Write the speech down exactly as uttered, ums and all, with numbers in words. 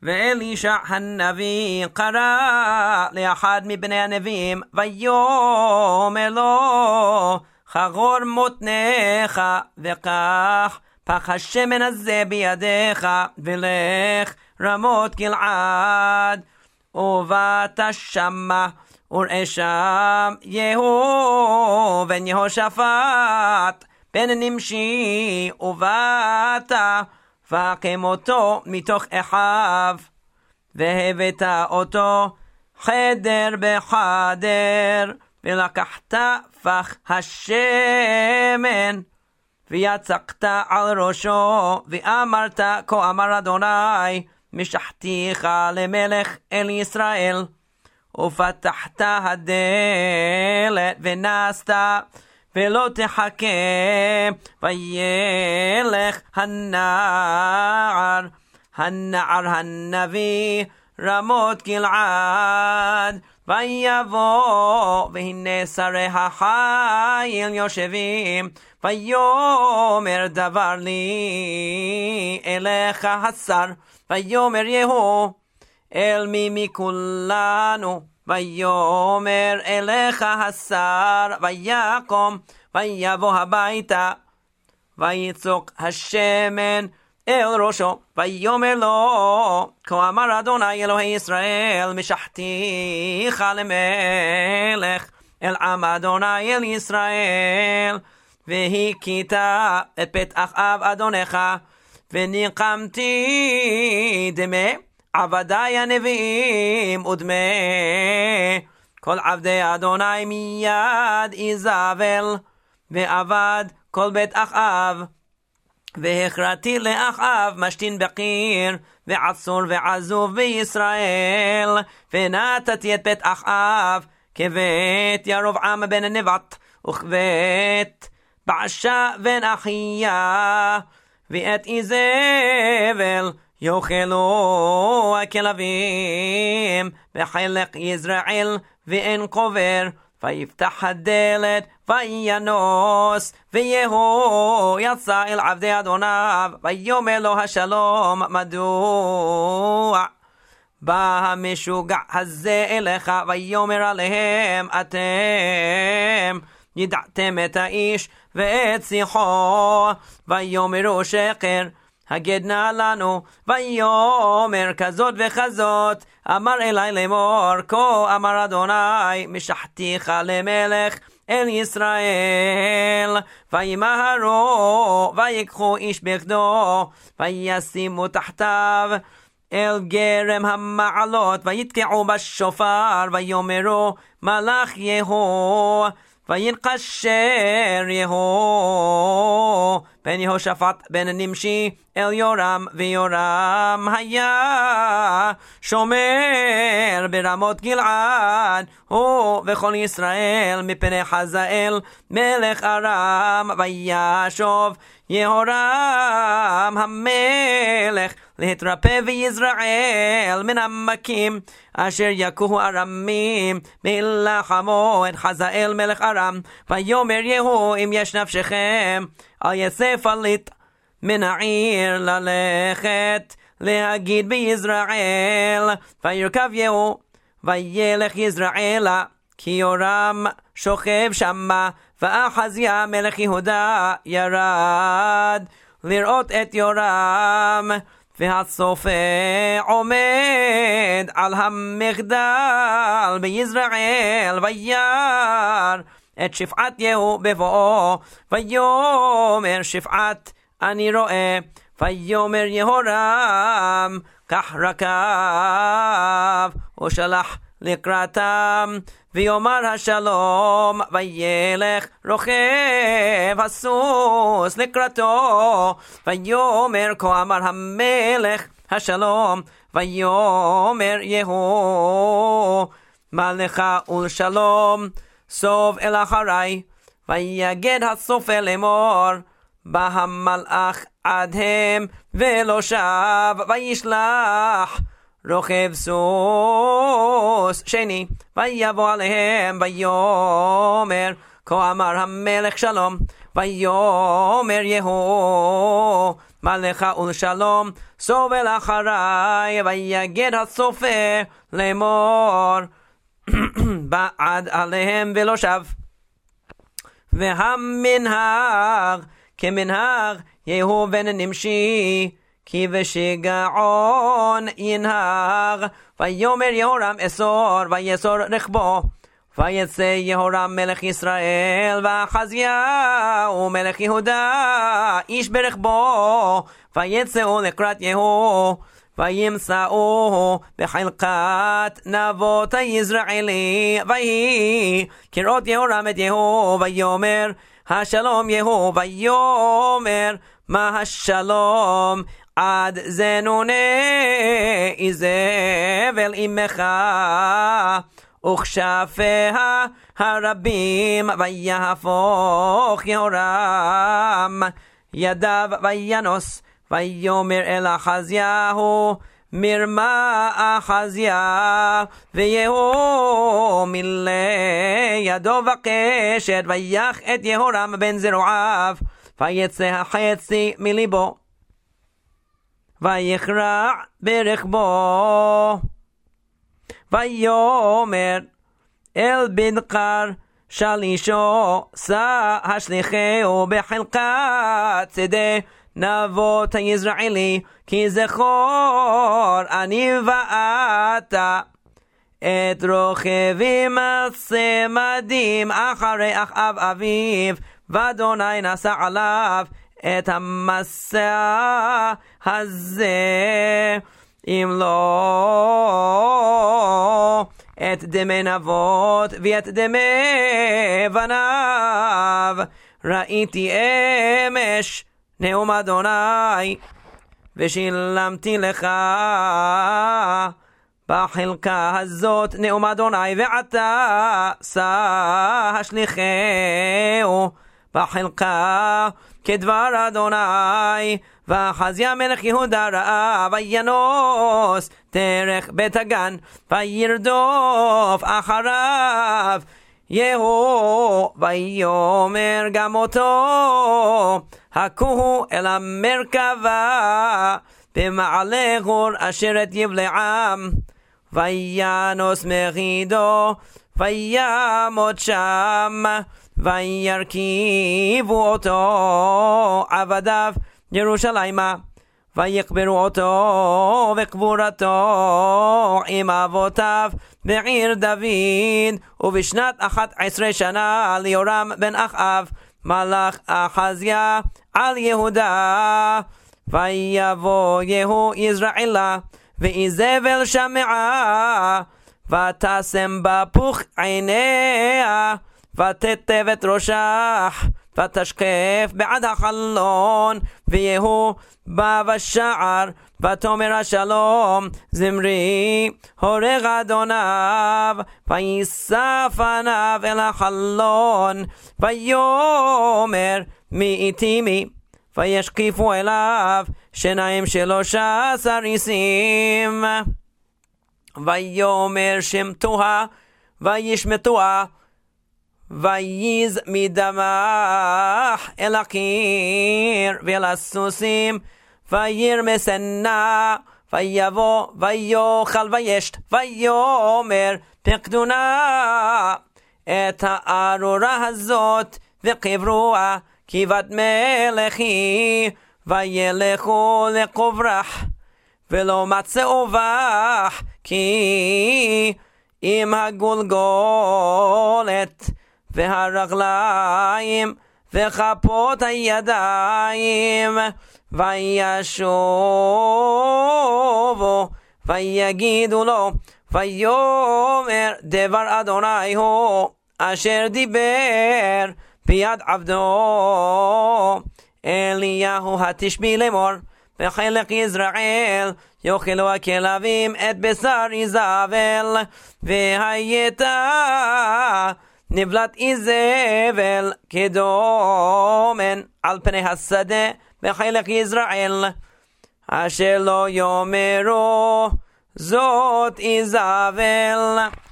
ואלישע הנביא קרא לאחד מבני הנביאים ויאמר לו חגור מותניך וקח פח השמן הזה בידיך ולך רמות גלעד ובאת שמה וראה שם יהוא בן יהושפט בן נמשי ובאת והקים אותו מתוך אחיו והבאת אותו חדר בחדר ולקחת פח השמן ויצקת על ראשו ואמרת כה אמר אדוני משחתיך למלך אל ישראל ופתחת הדלת ונסת ולא תחכה וילך הנער הנער הנביא רמות גלעד ויבוא והנה שרי החיל יושבים ויאמר דבר לי אליך השר ויאמר יהוא אל מי מכולנו ויאמר אליך השר ויקום ויבוא הביתה ויצוק השמן אל ראשו ויאמר לו כה אמר אדוני אלוהי ישראל משחתיך למלך אל עם אדוני אל ישראל והכית את בית אחאב אדונך וניקמתי דמי עבדי הנביאים ודמי כל עבדי אדוני מיד איזבל ועבד כל בית אחאב והכרתי לאחאב משתין בקיר ועצור ועזוב בישראל ונתתי את בית אחאב כבית ירבעם בן נבט וכבית בעשה בן אחיה ואת איזבל יאכלו הכלבים בחלק יזרעאל ואין קובר ויפתח הדלת וינוס ויהוא יצא אל עבדי אדוניו ויאמר לו השלום מדוע בא המשוגע הזה אליך ויאמר עליהם אתם ידעתם את האיש ואת שיחו ויאמרו שקר הגד נא לנו ויאמר כזאת וכזאת אמר אלי לאמור כה אמר אדוני משחתיך למלך אל ישראל וימהרו ויקחו איש בכדו וישימו תחתיו אל גרם המעלות ויתקעו בשופר ויאמרו מלך יהוא וינקשר יהוא בן יהושפט בן נמשי אל יורם ויורם היה שומר ברמות גלעד הוא וכל ישראל מפני חזאל מלך ארם וישוב יהורם המלך להתרפא ויזרעאל מן המכים אשר יכוהו ארמים בהילחמו את חזאל מלך ארם ויאמר יהוא אם יש נפשכם אל יצא פליט מן העיר ללכת להגיד ביזרעאל וירכב יהוא וילך יזרעאלה כי יורם שוכב שמה ואחזיה מלך יהודה ירד לראות את יורם והצופה עומד על המגדל ביזרעאל וירא את שפעת יהוא בבואו ויאמר שפעת אני רואה ויאמר יהורם קח רכב ושלח לקראתם ויאמר השלום וילך רוכב הסוס לקראתו ויאמר כה אמר המלך השלום ויאמר יהוא מה לך ולשלום סוב אל אחרי ויגד הסופה לאמור בא המלאך עד הם ולא שב וישלח רוכב סוס שני ויבוא עליהם ויאמר כה אמר המלך שלום ויאמר יהוא מלאכה ולשלום, סובל אחריי, ויגד הסופר לאמור, בעד עליהם ולא שב. והמנהג כמנהג יהו בן נמשי, כי בשיגעון ינהג. ויאמר יהורם אסור, ויסור רכבו. ויצא יהורם מלך ישראל, ואחזיהו מלך יהודה איש ברכבו, ויצאו לקראת יהוא, וימצאוהו בחלקת נבות היזרעאלי. ויהי כראות יהורם את יהוא, ויאמר השלום יהוא, ויאמר מה השלום? עד זנוני איזבל עמך וכשפיה הרבים. ויהפוך יהורם ידיו וינוס, ויאמר אל אחזיהו מרמה אחזיה, ויהוא מילא ידו בקשת, ויח את יהורם בן זרועיו, ויצא החצי מליבו, ויכרע ברכבו. ויאמר אל בדקר שלישו, שא השליחהו בחלקת שדה נבות היזרעאלי, כי זכור אני ואתה את רוכבים הצמדים אחרי אחאב אביו, ואדוני נשא עליו את המסע הזה, אם לא את דמי נבות ואת דמי בניו. ראיתי אמש נאום אדוני, ושילמתי לך בחלקה הזאת נאום אדוני, ועתה שא השליחהו בחלקה כדבר אדוני. ואחזיה מלך יהודה ראה, וינוס דרך בית הגן, וירדוף אחריו יהוא, ויאמר גם אותו, הכוהו אל המרכבה במעלה גור אשר את יבלעם. וינוס מגידו, ויעמוד שם, וירכיבו אותו עבדיו ירושלימה, ויקברו אותו וקבורתו עם אבותיו בעיר דוד. ובשנת אחת עשרה שנה ליהורם בן אחאב מלך אחזיה על יהודה. ויבוא יהוא יזרעאלה, ואיזבל שמעה, ותשם בפוך עיניה, ותטב את ראשה, ותשקף בעד החלון. ויהוא בא בשער, ותאמר השלום זמרי הורג אדוניו, ויסף עיניו אל החלון, ויאמר מי איתי מי? וישקיפו אליו שניים שלושה סריסים. ויאמר שמתוה, וישמתוה, וייז מדמח אל הקיר ואל הסוסים, וירמסנה, ויבוא ויאכל וישת, ויאמר פקדונה את הארורה הזאת וקברוה, כי בת מלכי. וילכו לקוברח, ולא מצאו בך, כי עם הגולגולת והרגליים וכפות הידיים. וישובו ויגידו לו, ויאמר דבר אדוני הוא אשר דיבר ביד עבדו אליהו התשבי לאמור, בחלק יזרעאל יאכלו הכלבים את בשר איזבל, והייתה נבלת איזבל כדומן על פני השדה בחלק יזרעאל, אשר לא יאמרו זאת איזבל.